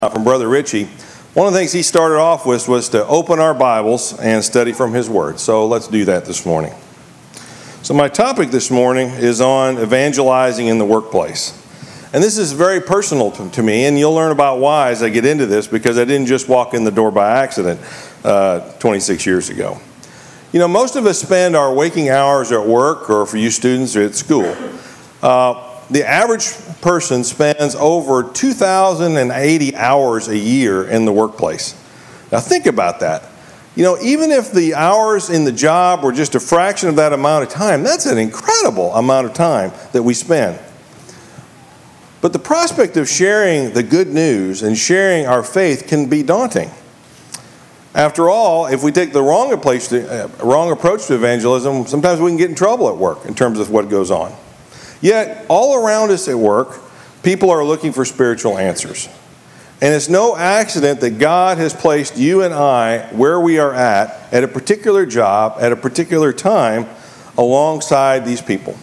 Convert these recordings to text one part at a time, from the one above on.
from Brother Richie. One of the things he started off with was to open our Bibles and study from his Word. So let's do that this morning. So my topic this morning is on evangelizing in the workplace. And this is very personal to me, and you'll learn about why as I get into this, because I didn't just walk in the door by accident 26 years ago. You know, most of us spend our waking hours at work, or for you students, at school. The average person spends over 2,080 hours a year in the workplace. Now think about that. You know, even if the hours in the job were just a fraction of that amount of time, that's an incredible amount of time that we spend. But the prospect of sharing the good news and sharing our faith can be daunting. After all, if we take the wrong approach to evangelism, sometimes we can get in trouble at work in terms of what goes on. Yet, all around us at work, people are looking for spiritual answers. And it's no accident that God has placed you and I where we are at a particular job, at a particular time, alongside these people.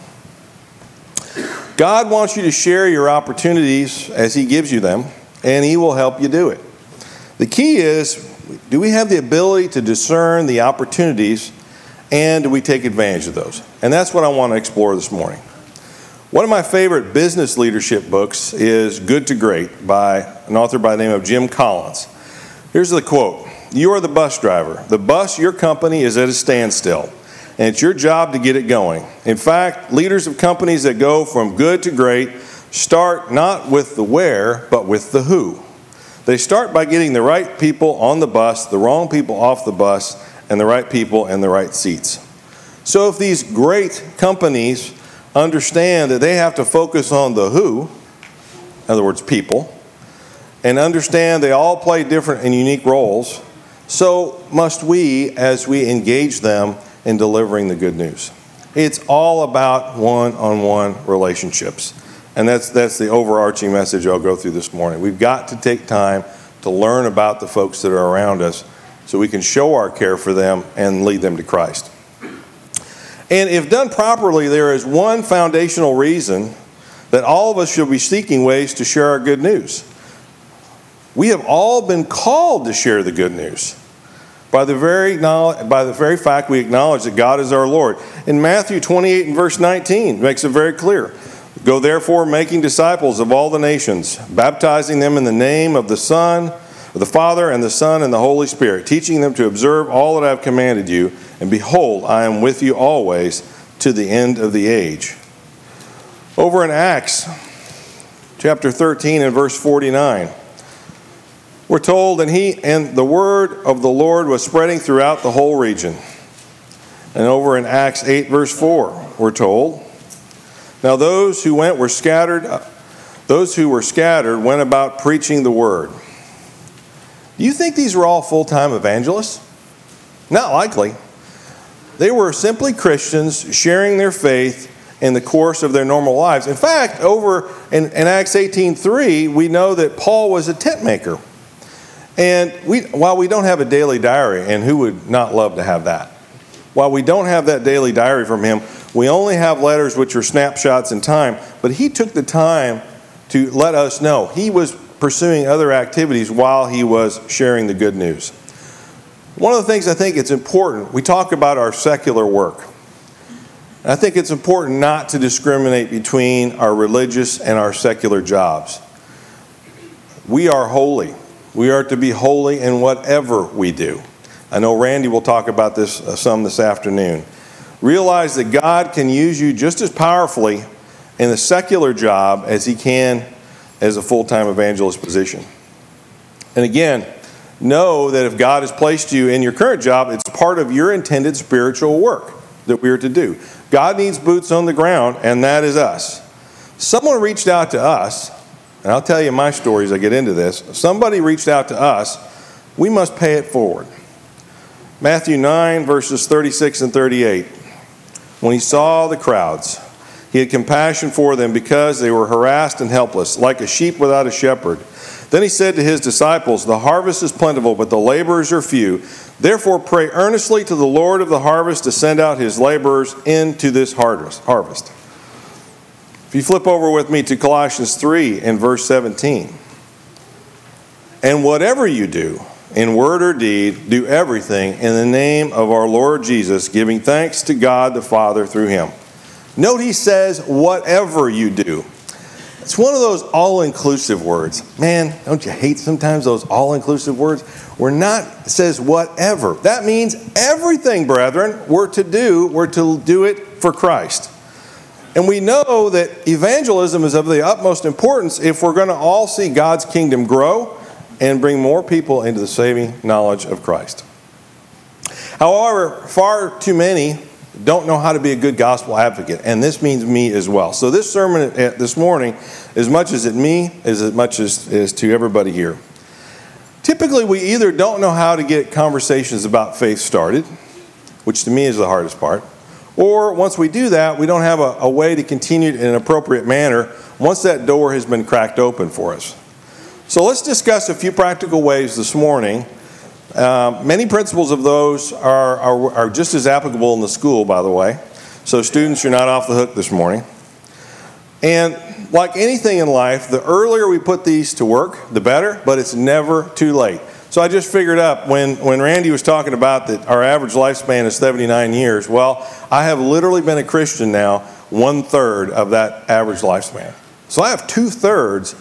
God wants you to share your opportunities as He gives you them, and He will help you do it. The key is, do we have the ability to discern the opportunities, and do we take advantage of those? And that's what I want to explore this morning. One of my favorite business leadership books is Good to Great by an author by the name of Jim Collins. Here's the quote: "You are the bus driver. The bus, your company, is at a standstill, and it's your job to get it going. In fact, leaders of companies that go from good to great start not with the where, but with the who. They start by getting the right people on the bus, the wrong people off the bus, and the right people in the right seats." So if these great companies understand that they have to focus on the who, in other words, people, and understand they all play different and unique roles, so must we as we engage them in delivering the good news. It's all about one-on-one relationships. And that's the overarching message I'll go through this morning. We've got to take time to learn about the folks that are around us so we can show our care for them and lead them to Christ. And if done properly, there is one foundational reason that all of us should be seeking ways to share our good news. We have all been called to share the good news by the very fact we acknowledge that God is our Lord. In Matthew 28 and verse 19, it makes it very clear. "Go therefore, making disciples of all the nations, baptizing them in the name of the Father and the Son and the Holy Spirit, teaching them to observe all that I have commanded you. And behold, I am with you always to the end of the age." Over in Acts chapter 13 and verse 49, we're told, and the word of the Lord was spreading throughout the whole region. And over in Acts 8 verse 4, we're told, "Now those who were scattered went about preaching the word." Do you think these were all full-time evangelists? Not likely. They were simply Christians sharing their faith in the course of their normal lives. In fact, over in Acts 18:3, we know that Paul was a tent maker. And while we don't have a daily diary, and who would not love to have that? While we don't have that daily diary from him, we only have letters which are snapshots in time. But he took the time to let us know he was pursuing other activities while he was sharing the good news. One of the things I think it's important, we talk about our secular work. I think it's important not to discriminate between our religious and our secular jobs. We are holy. We are to be holy in whatever we do. I know Randy will talk about this some this afternoon. Realize that God can use you just as powerfully in a secular job as He can as a full-time evangelist position. And again, know that if God has placed you in your current job, it's part of your intended spiritual work that we are to do. God needs boots on the ground, and that is us. Someone reached out to us, and I'll tell you my story as I get into this. Somebody reached out to us. We must pay it forward. Matthew 9, verses 36 and 38. "When He saw the crowds, He had compassion for them because they were harassed and helpless, like a sheep without a shepherd. Then He said to His disciples, 'The harvest is plentiful, but the laborers are few. Therefore pray earnestly to the Lord of the harvest to send out His laborers into this harvest.'" If you flip over with me to Colossians 3 and verse 17. And whatever you do, in word or deed, do everything in the name of our Lord Jesus, giving thanks to God the Father through him. Note he says, whatever you do. It's one of those all-inclusive words. Man, don't you hate sometimes those all-inclusive words? It says whatever. That means everything, brethren, we're to do it for Christ. And we know that evangelism is of the utmost importance if we're going to all see God's kingdom grow and bring more people into the saving knowledge of Christ. However, far too many don't know how to be a good gospel advocate, and this means me as well. So this sermon this morning, as much as to everybody here. Typically, we either don't know how to get conversations about faith started, which to me is the hardest part, or once we do that, we don't have a way to continue in an appropriate manner once that door has been cracked open for us. So let's discuss a few practical ways this morning. Many principles of those are just as applicable in the school, by the way. So students, you're not off the hook this morning. And like anything in life, the earlier we put these to work, the better, but it's never too late. So I just figured up when Randy was talking about that our average lifespan is 79 years, well, I have literally been a Christian now 1/3 of that average lifespan. So I have 2/3,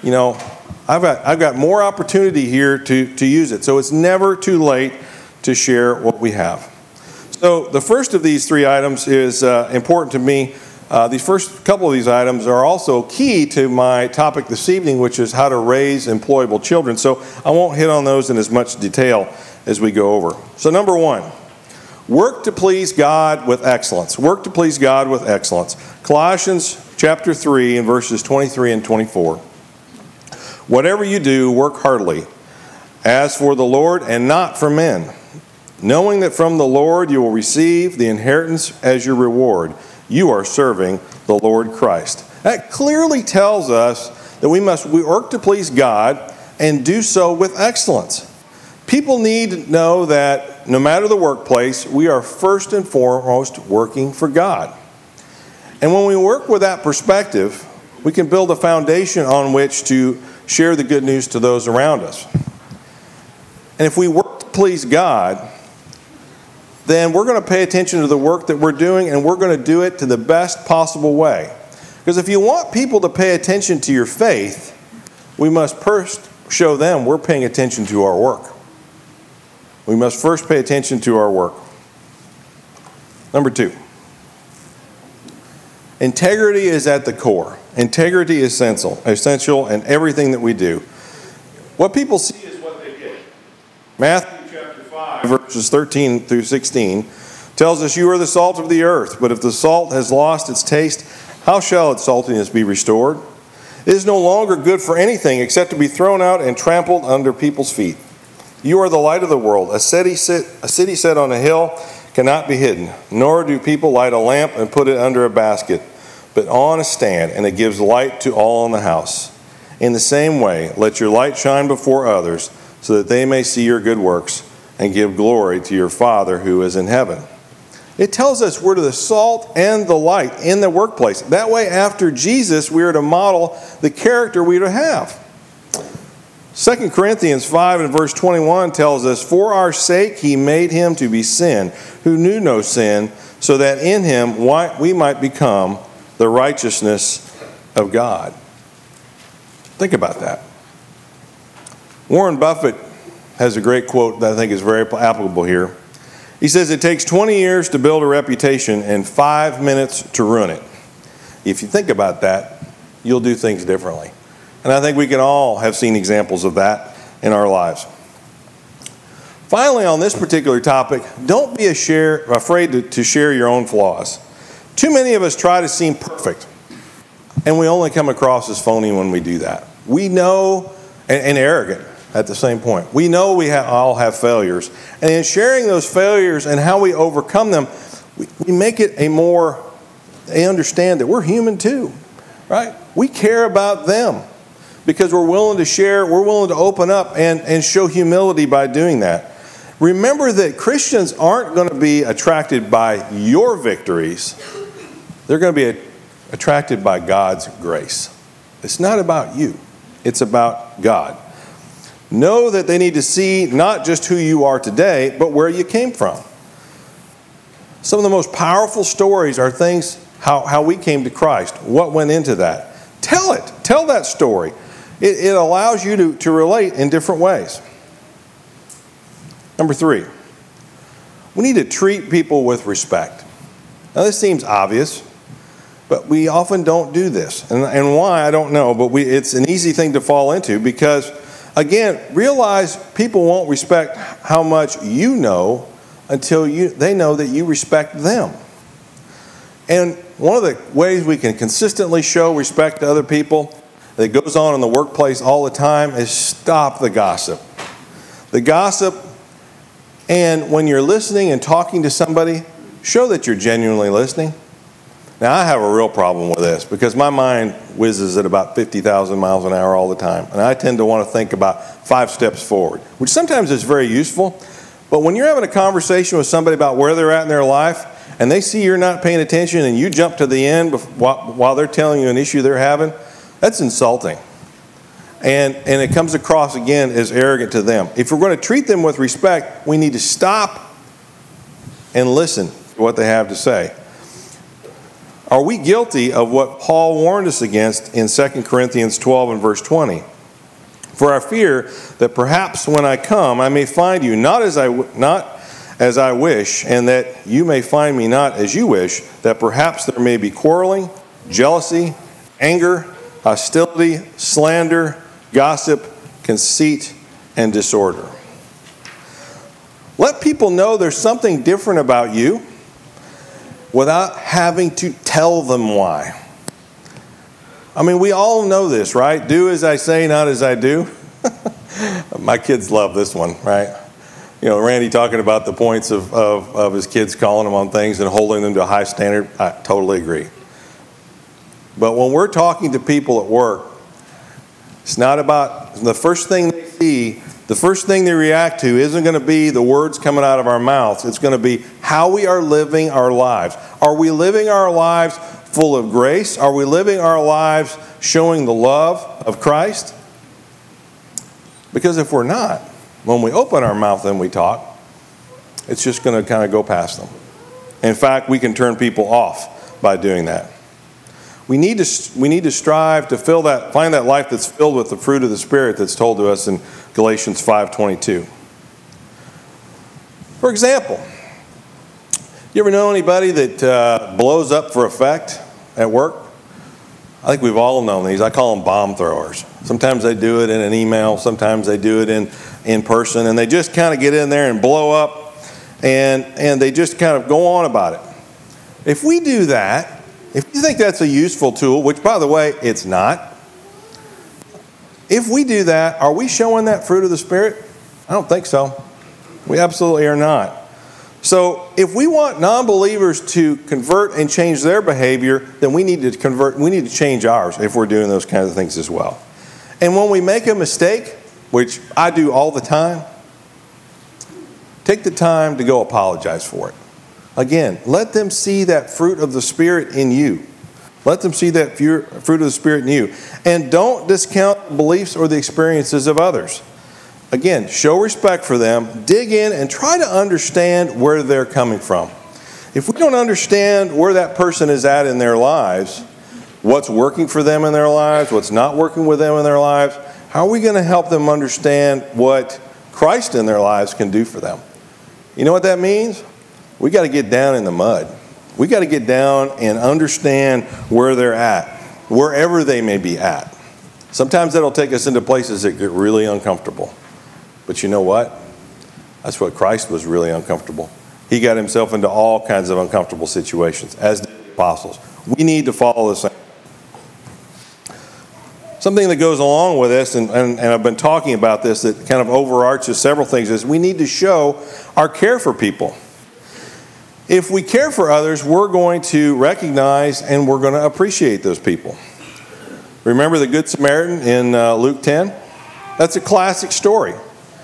I've got more opportunity here to use it. So it's never too late to share what we have. So the first of these three items is important to me. These first couple of these items are also key to my topic this evening, which is how to raise employable children. So I won't hit on those in as much detail as we go over. So number one, work to please God with excellence. Work to please God with excellence. Colossians chapter 3 and verses 23 and 24. Whatever you do, work heartily, as for the Lord and not for men, knowing that from the Lord you will receive the inheritance as your reward. You are serving the Lord Christ. That clearly tells us that we work to please God and do so with excellence. People need to know that no matter the workplace, we are first and foremost working for God. And when we work with that perspective, we can build a foundation on which to share the good news to those around us. And if we work to please God, then we're going to pay attention to the work that we're doing, and we're going to do it to the best possible way. Because if you want people to pay attention to your faith, we must first show them we're paying attention to our work. We must first pay attention to our work. Number two, integrity is at the core. Integrity is essential in everything that we do. What people see is what they get. Matthew chapter 5, verses 13 through 16 tells us, you are the salt of the earth, but if the salt has lost its taste, how shall its saltiness be restored? It is no longer good for anything except to be thrown out and trampled under people's feet. You are the light of the world. A city set on a hill cannot be hidden, nor do people light a lamp and put it under a basket, but on a stand, and it gives light to all in the house. In the same way, let your light shine before others, so that they may see your good works and give glory to your Father who is in heaven. It tells us we're the salt and the light in the workplace. That way, after Jesus, we are to model the character we are to have. 2 Corinthians 5 and verse 21 tells us, for our sake he made him to be sin, who knew no sin, so that in him we might become the righteousness of God. Think about that. Warren Buffett has a great quote that I think is very applicable here. He says, it takes 20 years to build a reputation and 5 minutes to ruin it. If you think about that, you'll do things differently. And I think we can all have seen examples of that in our lives. Finally, on this particular topic, don't be afraid to share your own flaws. Too many of us try to seem perfect, and we only come across as phony when we do that. We know, and arrogant at the same point. We know we all have failures. And in sharing those failures and how we overcome them, we make it they understand that we're human too, right? We care about them because we're willing to share, we're willing to open up and show humility by doing that. Remember that Christians aren't going to be attracted by your victories. They're going to be attracted by God's grace. It's not about you. It's about God. Know that they need to see not just who you are today, but where you came from. Some of the most powerful stories are things, how we came to Christ, what went into that. Tell it. Tell that story. It allows you to relate in different ways. Number 3, we need to treat people with respect. Now this seems obvious, but we often don't do this. And why, I don't know, but it's an easy thing to fall into because, again, realize people won't respect how much you know until they know that you respect them. And one of the ways we can consistently show respect to other people that goes on in the workplace all the time is stop the gossip. The gossip, and when you're listening and talking to somebody, show that you're genuinely listening. Now, I have a real problem with this because my mind whizzes at about 50,000 miles an hour all the time. And I tend to want to think about 5 steps forward, which sometimes is very useful. But when you're having a conversation with somebody about where they're at in their life, and they see you're not paying attention and you jump to the end while they're telling you an issue they're having, that's insulting. And it comes across, again, as arrogant to them. If we're going to treat them with respect, we need to stop and listen to what they have to say. Are we guilty of what Paul warned us against in 2 Corinthians 12 and verse 20? For I fear that perhaps when I come, I may find you not as I wish, and that you may find me not as you wish, that perhaps there may be quarreling, jealousy, anger, hostility, slander, gossip, conceit, and disorder. Let people know there's something different about you without having to tell them why. I mean, we all know this, right? Do as I say, not as I do. My kids love this one, right? You know, Randy talking about the points of his kids calling him on things and holding them to a high standard. I totally agree. But when we're talking to people at work, it's not about the first thing they see, the first thing they react to isn't going to be the words coming out of our mouths. It's going to be how we are living our lives. Are we living our lives full of grace? Are we living our lives showing the love of Christ? Because if we're not, when we open our mouth and we talk, it's just going to kind of go past them. In fact, we can turn people off by doing that. We need to strive to find that life that's filled with the fruit of the Spirit that's told to us in Galatians 5:22. For example, you ever know anybody that blows up for effect at work? I think we've all known these. I call them bomb throwers. Sometimes they do it in an email. Sometimes they do it in person. And they just kind of get in there and blow up. And they just kind of go on about it. If we do that, if you think that's a useful tool, which, by the way, it's not. If we do that, are we showing that fruit of the Spirit? I don't think so. We absolutely are not. So if we want non-believers to convert and change their behavior, then we need to change ours if we're doing those kinds of things as well. And when we make a mistake, which I do all the time, take the time to go apologize for it. Again, let them see that fruit of the Spirit in you. Let them see that fruit of the Spirit in you. And don't discount the beliefs or the experiences of others. Again, show respect for them, dig in, and try to understand where they're coming from. If we don't understand where that person is at in their lives, what's working for them in their lives, what's not working with them in their lives, how are we going to help them understand what Christ in their lives can do for them? You know what that means? We got to get down in the mud. We got to get down and understand where they're at, wherever they may be at. Sometimes that'll take us into places that get really uncomfortable. But you know what? That's what Christ was really uncomfortable. He got himself into all kinds of uncomfortable situations, as did the apostles. We need to follow the same. Something that goes along with this, and I've been talking about this, that kind of overarches several things, is we need to show our care for people. If we care for others, we're going to recognize and we're going to appreciate those people. Remember the Good Samaritan in Luke 10? That's a classic story.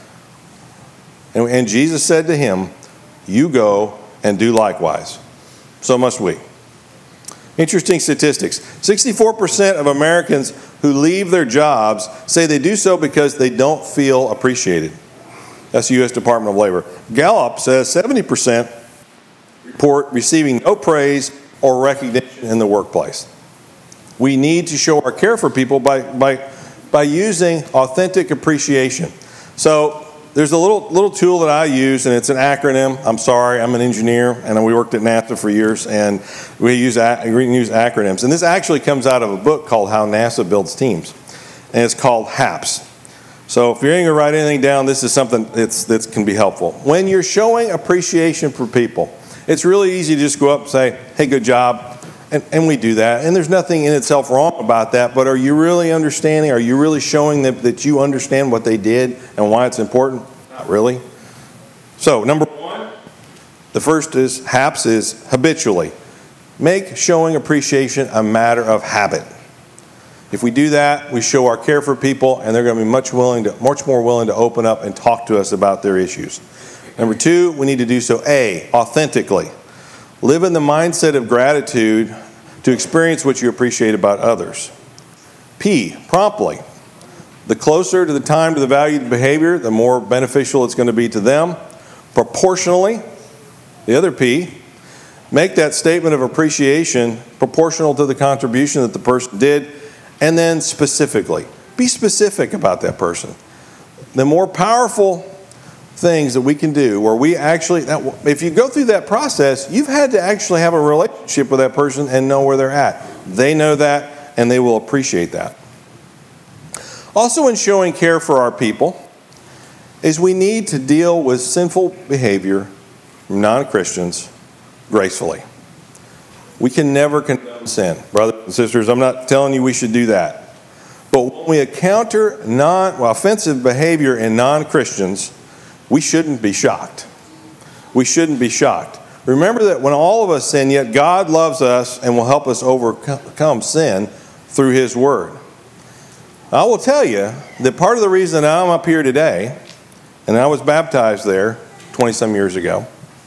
And Jesus said to him, "You go and do likewise." So must we. Interesting statistics. 64% of Americans who leave their jobs say they do so because they don't feel appreciated. That's the U.S. Department of Labor. Gallup says 70% report receiving no praise or recognition in the workplace. We need to show our care for people by using authentic appreciation. So there's a little tool that I use, and it's an acronym. I'm sorry, I'm an engineer, and we worked at NASA for years, and we use acronyms. And this actually comes out of a book called How NASA Builds Teams, and it's called HAPS. So if you're going to write anything down, this is something that can be helpful. When you're showing appreciation for people, it's really easy to just go up and say, hey, good job. And we do that. And there's nothing in itself wrong about that. But are you really understanding? Are you really showing them that you understand what they did and why it's important? Not really. So, number one, the first is HAPS is habitually. Make showing appreciation a matter of habit. If we do that, we show our care for people, and they're going to be much more willing to open up and talk to us about their issues. Number two, we need to do so, authentically. Live in the mindset of gratitude to experience what you appreciate about others. P, promptly. The closer to the time to the valued behavior, the more beneficial it's going to be to them. Proportionally, the other P, make that statement of appreciation proportional to the contribution that the person did. And then specifically, be specific about that person. The more powerful things that we can do where we actually, if you go through that process, you've had to actually have a relationship with that person and know where they're at. They know that, and they will appreciate that. Also, in showing care for our people, is we need to deal with sinful behavior from non-Christians gracefully. We can never condone sin. Brothers and sisters, I'm not telling you we should do that. But when we encounter offensive behavior in non-Christians, we shouldn't be shocked. We shouldn't be shocked. Remember that when all of us sin, yet God loves us and will help us overcome sin through His Word. I will tell you that part of the reason I'm up here today, and I was baptized there 20-some years ago,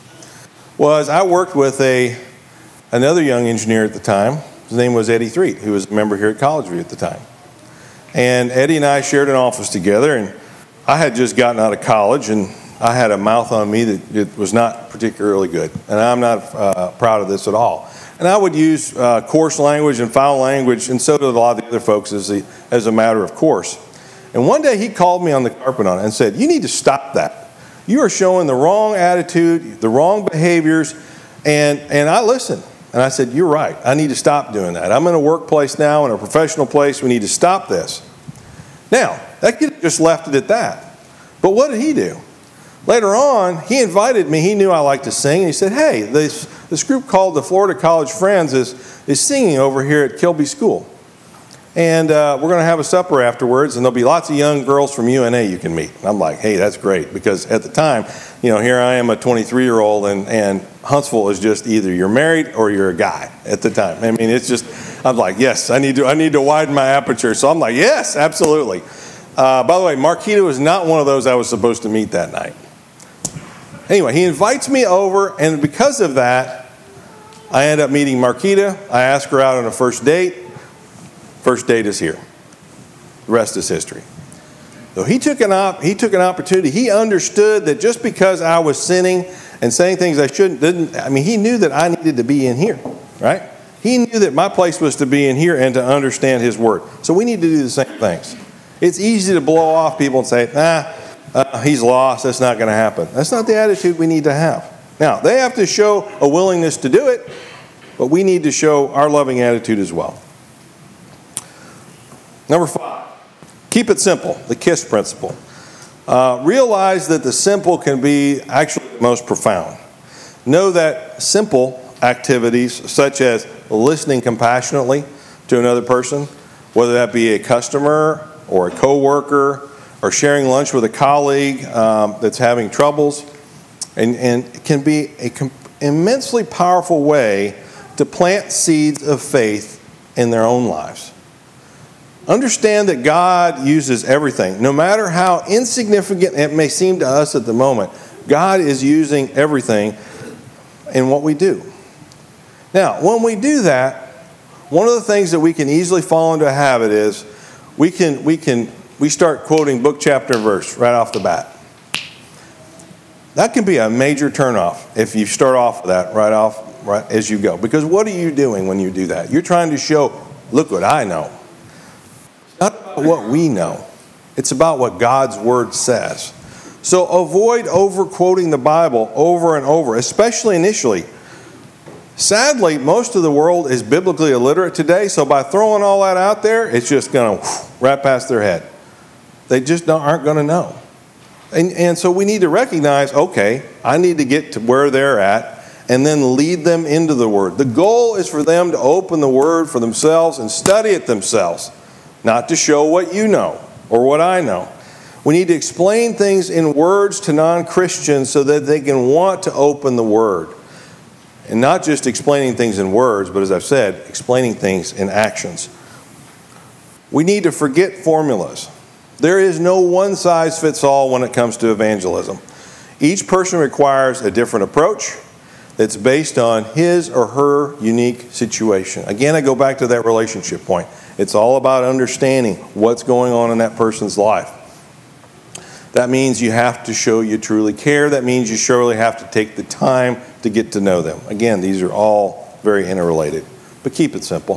was I worked with another young engineer at the time. His name was Eddie Threet, who was a member here at College View at the time. And Eddie and I shared an office together, and I had just gotten out of college, and I had a mouth on me that it was not particularly good. And I'm not proud of this at all. And I would use coarse language and foul language, and so did a lot of the other folks as a matter of course. And one day he called me on the carpet on it and said, you need to stop that. You are showing the wrong attitude, the wrong behaviors. And I listened. And I said, you're right. I need to stop doing that. I'm in a workplace now, in a professional place. We need to stop this. Now, that kid just left it at that. But what did he do? Later on, he invited me. He knew I liked to sing. And he said, hey, this group called the Florida College Friends is singing over here at Kilby School. And we're going to have a supper afterwards, and there'll be lots of young girls from UNA you can meet. And I'm like, hey, that's great. Because at the time, here I am, a 23-year-old, and Huntsville is just either you're married or you're a guy at the time. I mean, it's just, I'm like, yes, I need to widen my aperture. So I'm like, yes, absolutely. By the way, Marquita was not one of those I was supposed to meet that night. Anyway, he invites me over, and because of that, I end up meeting Marquita. I ask her out on a first date. First date is here. The rest is history. So he took an opportunity. He understood that just because I was sinning and saying things I shouldn't, he knew that I needed to be in here, right? He knew that my place was to be in here and to understand His Word. So we need to do the same things. It's easy to blow off people and say, he's lost, that's not going to happen. That's not the attitude we need to have. Now, they have to show a willingness to do it, but we need to show our loving attitude as well. Number 5, keep it simple, the KISS principle. Realize that the simple can be actually the most profound. Know that simple activities such as listening compassionately to another person, whether that be a customer or a coworker or sharing lunch with a colleague that's having troubles, and it can be an immensely powerful way to plant seeds of faith in their own lives. Understand that God uses everything. No matter how insignificant it may seem to us at the moment, God is using everything in what we do. Now, when we do that, One of the things that we can easily fall into a habit is we start quoting book, chapter, and verse right off the bat. That can be a major turnoff if you start off with that right as you go. Because what are you doing when you do that? You're trying to show, look what I know. It's not about what we know. It's about what God's Word says. So avoid over-quoting the Bible over and over, especially initially. Sadly, most of the world is biblically illiterate today, so by throwing all that out there, it's just going to right past their head. They just aren't going to know. And so we need to recognize, okay, I need to get to where they're at and then lead them into the Word. The goal is for them to open the Word for themselves and study it themselves, not to show what you know or what I know. We need to explain things in words to non-Christians so that they can want to open the Word. And not just explaining things in words, but as I've said, explaining things in actions. We need to forget formulas. There is no one-size-fits-all when it comes to evangelism. Each person requires a different approach that's based on his or her unique situation. Again, I go back to that relationship point. It's all about understanding what's going on in that person's life. That means you have to show you truly care. That means you surely have to take the time to get to know them. Again, these are all very interrelated, but keep it simple.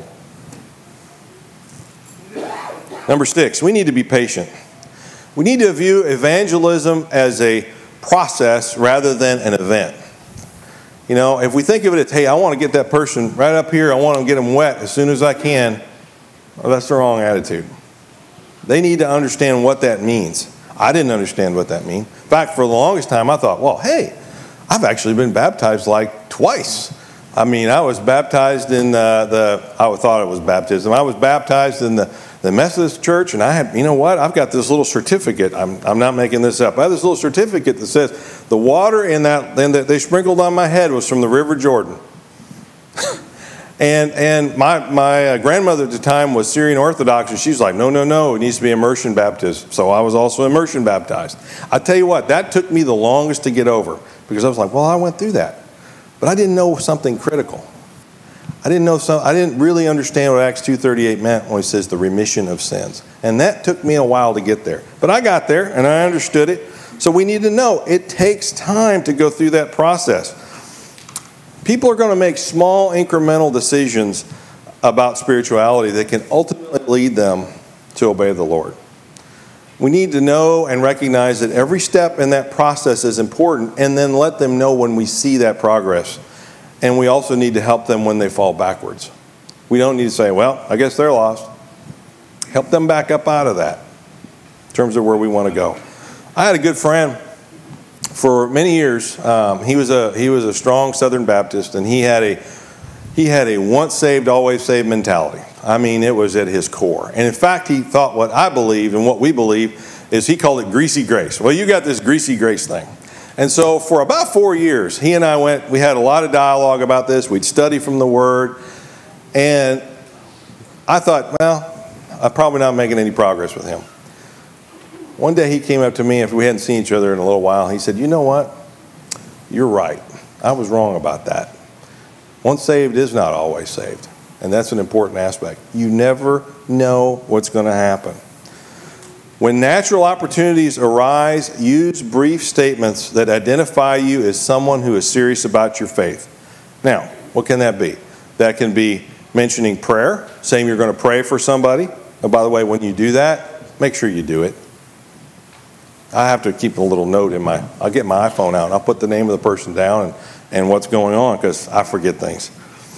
Number 6, we need to be patient. We need to view evangelism as a process rather than an event. You know, if we think of it as, hey, I want to get that person right up here, I want to get them wet as soon as I can, well, that's the wrong attitude. They need to understand what that means. I didn't understand what that means. In fact, for the longest time, I thought, well, hey, I've actually been baptized like twice. I mean, I was baptized in I thought it was baptism. I was baptized in the Methodist church, and I had, you know what? I've got this little certificate. I'm not making this up. I have this little certificate that says the water that they sprinkled on my head was from the River Jordan. And my grandmother at the time was Syrian Orthodox, and she's like, no, it needs to be immersion baptism. So I was also immersion baptized. I tell you what, that took me the longest to get over, because I was like, well, I went through that. But I didn't know something critical. I didn't really understand what Acts 2:38 meant when it says the remission of sins. And that took me a while to get there. But I got there, and I understood it. So we need to know it takes time to go through that process. People are going to make small incremental decisions about spirituality that can ultimately lead them to obey the Lord. We need to know and recognize that every step in that process is important, and then let them know when we see that progress. And we also need to help them when they fall backwards. We don't need to say, well, I guess they're lost. Help them back up out of that in terms of where we want to go. I had a good friend for many years. He was a strong Southern Baptist, and he had a once saved, always saved mentality. I mean, it was at his core. And in fact, he thought what I believe and what we believe is, he called it greasy grace. Well, you got this greasy grace thing. And so for about 4 years, he and I we had a lot of dialogue about this. We'd study from the Word. And I thought, well, I'm probably not making any progress with him. One day he came up to me, after we hadn't seen each other in a little while. He said, you know what? You're right. I was wrong about that. Once saved is not always saved. And that's an important aspect. You never know what's going to happen. When natural opportunities arise, use brief statements that identify you as someone who is serious about your faith. Now, what can that be? That can be mentioning prayer, saying you're going to pray for somebody. Oh, by the way, when you do that, make sure you do it. I have to keep a little note I'll get my iPhone out and I'll put the name of the person down and what's going on, because I forget things.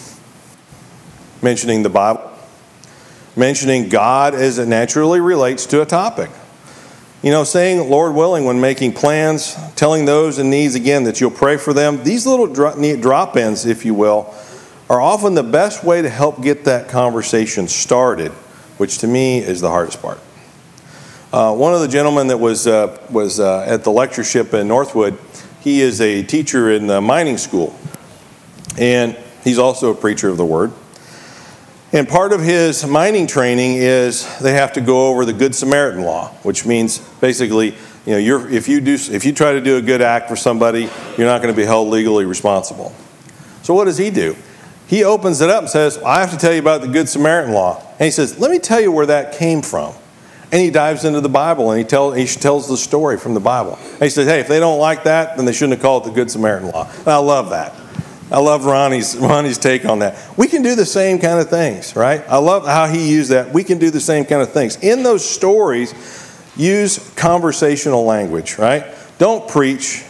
Mentioning the Bible. Mentioning God as it naturally relates to a topic. You know, saying, Lord willing, when making plans, telling those in needs, again, that you'll pray for them. These little drop-ins, if you will, are often the best way to help get that conversation started, which to me is the hardest part. One of the gentlemen that was at the lectureship in Northwood, he is a teacher in the mining school, and he's also a preacher of the Word. And part of his mining training is they have to go over the Good Samaritan law, which means basically, you know, if you try to do a good act for somebody, you're not going to be held legally responsible. So what does he do? he opens it up and says, I have to tell you about the Good Samaritan law. And he says, let me tell you where that came from. And he dives into the Bible, and he tells the story from the Bible. And he says, hey, if they don't like that, then they shouldn't have called it the Good Samaritan law. And I love that. I love Ronnie's take on that. We can do the same kind of things, right? I love how he used that. We can do the same kind of things. In those stories, use conversational language, right? Don't preach.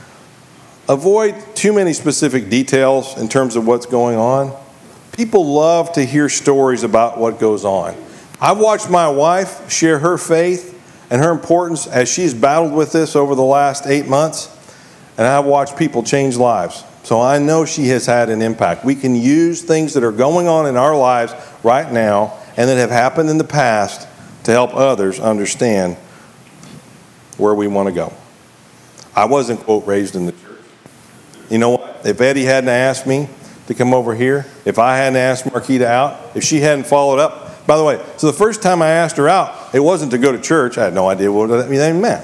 Avoid too many specific details in terms of what's going on. People love to hear stories about what goes on. I've watched my wife share her faith and her importance as she's battled with this over the last 8 months, and I've watched people change lives. So I know she has had an impact. We can use things that are going on in our lives right now and that have happened in the past to help others understand where we want to go. I wasn't, quote, raised in the church. You know what? If Eddie hadn't asked me to come over here, if I hadn't asked Marquita out, if she hadn't followed up. By the way, so the first time I asked her out, it wasn't to go to church. I had no idea what that even meant.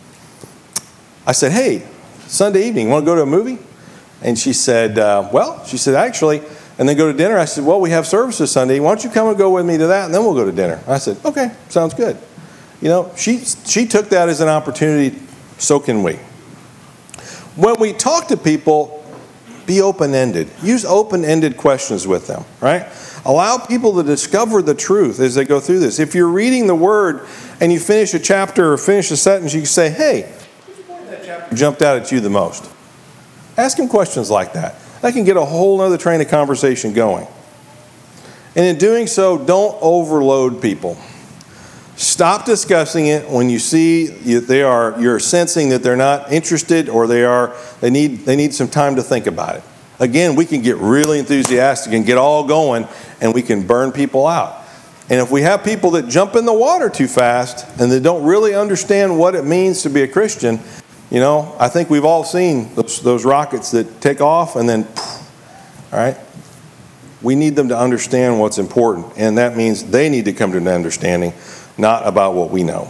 I said, hey, Sunday evening, want to go to a movie? And she said, actually, and then go to dinner. I said, well, we have services Sunday. Why don't you come and go with me to that, and then we'll go to dinner. I said, okay, sounds good. You know, she took that as an opportunity, so can we. When we talk to people, be open-ended. Use open-ended questions with them, right? Allow people to discover the truth as they go through this. If you're reading the Word and you finish a chapter or finish a sentence, you can say, hey, which part of that chapter jumped out at you the most? Ask them questions like that. That can get a whole other train of conversation going. And in doing so, don't overload people. Stop discussing it when you see you're sensing that they're not interested or they need some time to think about it. Again, we can get really enthusiastic and get all going, and we can burn people out. And if we have people that jump in the water too fast and they don't really understand what it means to be a Christian, you know, I think we've all seen those rockets that take off and then, all right? We need them to understand what's important, and that means they need to come to an understanding, not about what we know.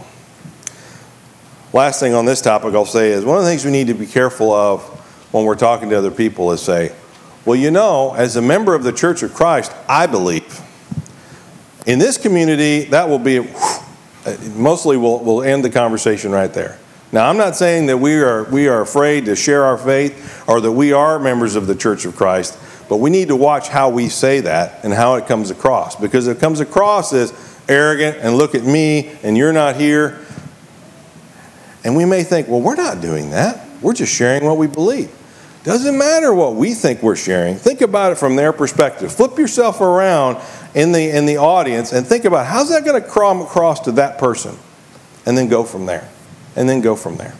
Last thing on this topic I'll say is one of the things we need to be careful of when we're talking to other people is say, well, you know, as a member of the Church of Christ, I believe. In this community, that will be, mostly we'll end the conversation right there. Now, I'm not saying that we are afraid to share our faith or that we are members of the Church of Christ, but we need to watch how we say that and how it comes across. Because it comes across as arrogant and look at me and you're not here. And we may think, well, we're not doing that. We're just sharing what we believe. Doesn't matter what we think we're sharing. Think about it from their perspective. Flip yourself around in the audience and think about how's that going to come across to that person, and then go from there. And then go from there.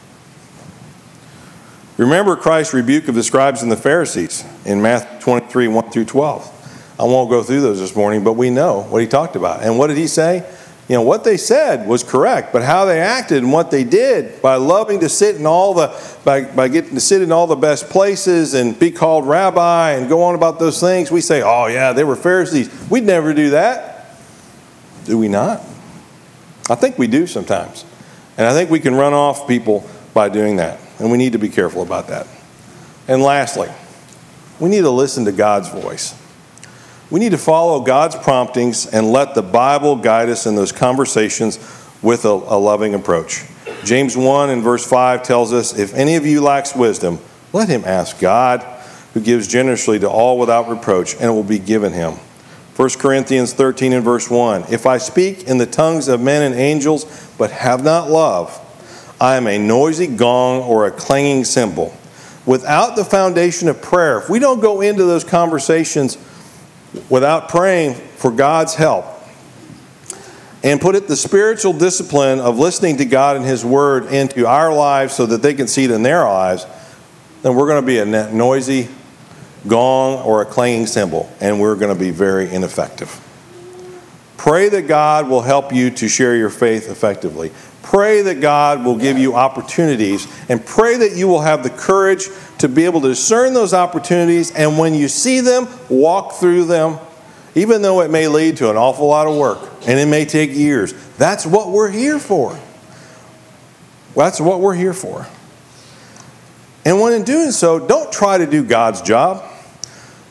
Remember Christ's rebuke of the scribes and the Pharisees in Matthew 23, 1 through 12. I won't go through those this morning, but we know what he talked about. And what did he say? You know, what they said was correct, but how they acted and what they did by loving to sit in by getting to sit in all the best places and be called rabbi and go on about those things, we say, oh yeah, they were Pharisees. We'd never do that. Do we not? I think we do sometimes. And I think we can run off people by doing that. And we need to be careful about that. And lastly, we need to listen to God's voice. We need to follow God's promptings and let the Bible guide us in those conversations with a loving approach. James 1 and verse 5 tells us, if any of you lacks wisdom, let him ask God, who gives generously to all without reproach, and it will be given him. 1 Corinthians 13 and verse 1, if I speak in the tongues of men and angels, but have not love, I am a noisy gong or a clanging cymbal. Without the foundation of prayer, if we don't go into those conversations without praying for God's help and put the spiritual discipline of listening to God and his word into our lives so that they can see it in their lives, then we're going to be a noisy gong or a clanging cymbal, and we're going to be very ineffective. Pray that God will help you to share your faith effectively. Pray that God will give you opportunities, and pray that you will have the courage to be able to discern those opportunities, and when you see them, walk through them, even though it may lead to an awful lot of work, and it may take years. That's what we're here for. That's what we're here for. And when in doing so, don't try to do God's job.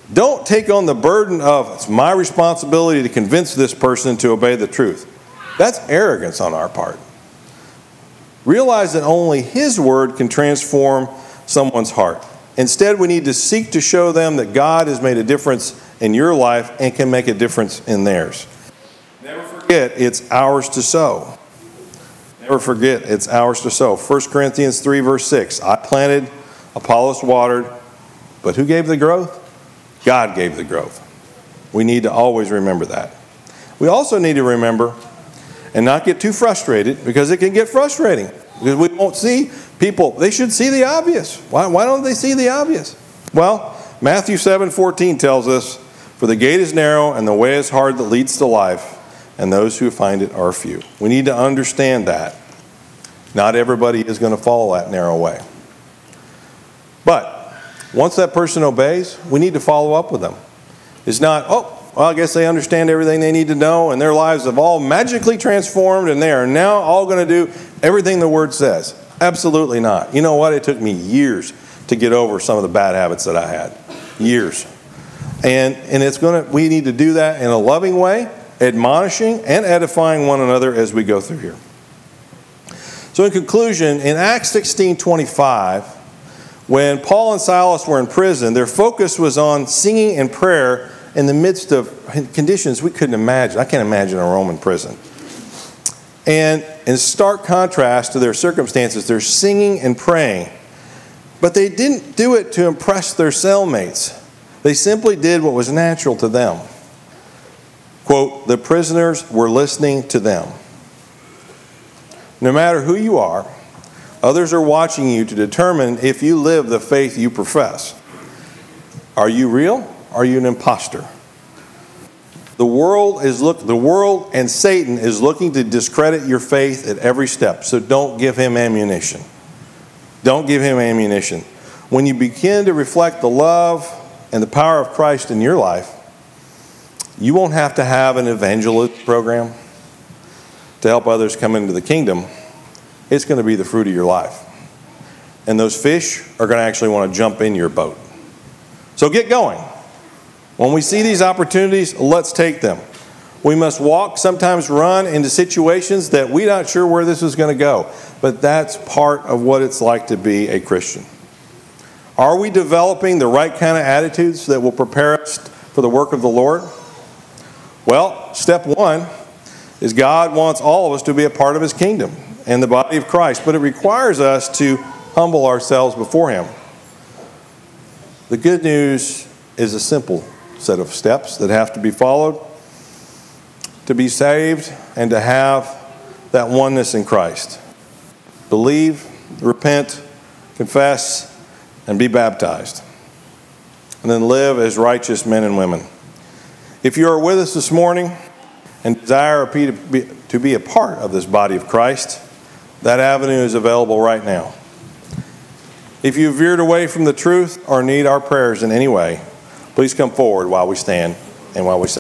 Don't take on the burden of, it's my responsibility to convince this person to obey the truth. That's arrogance on our part. Realize that only His word can transform someone's heart. Instead, we need to seek to show them that God has made a difference in your life and can make a difference in theirs. Never forget, it's ours to sow. Never forget, it's ours to sow. 1 Corinthians 3, verse 6. I planted, Apollos watered, but who gave the growth? God gave the growth. We need to always remember that. We also need to remember and not get too frustrated, because it can get frustrating. Because we won't see people. They should see the obvious. Why don't they see the obvious? Well, Matthew 7:14 tells us, for the gate is narrow and the way is hard that leads to life, and those who find it are few. We need to understand that. Not everybody is going to follow that narrow way. But once that person obeys, we need to follow up with them. It's not, well, I guess they understand everything they need to know, and their lives have all magically transformed, and they are now all going to do everything the Word says. Absolutely not. You know what? It took me years to get over some of the bad habits that I had. Years. And we need to do that in a loving way, admonishing and edifying one another as we go through here. So in conclusion, in Acts 16:25, when Paul and Silas were in prison, their focus was on singing and prayer in the midst of conditions we couldn't imagine. I can't imagine a Roman prison. And in stark contrast to their circumstances, they're singing and praying. But they didn't do it to impress their cellmates. They simply did what was natural to them. Quote, the prisoners were listening to them. No matter who you are, others are watching you to determine if you live the faith you profess. Are you real? Are you an imposter? The world and Satan is looking to discredit your faith at every step. So don't give him ammunition. Don't give him ammunition. When you begin to reflect the love and the power of Christ in your life, you won't have to have an evangelism program to help others come into the kingdom. It's going to be the fruit of your life. And those fish are going to actually want to jump in your boat. So get going. When we see these opportunities, let's take them. We must walk, sometimes run into situations that we're not sure where this is going to go. But that's part of what it's like to be a Christian. Are we developing the right kind of attitudes that will prepare us for the work of the Lord? Well, step one is God wants all of us to be a part of His kingdom and the body of Christ. But it requires us to humble ourselves before Him. The good news is a simple set of steps that have to be followed to be saved and to have that oneness in Christ. Believe, repent, confess, and be baptized. And then live as righteous men and women. If you are with us this morning and desire to be a part of this body of Christ, that avenue is available right now. If you veered away from the truth or need our prayers in any way, please come forward while we stand and while we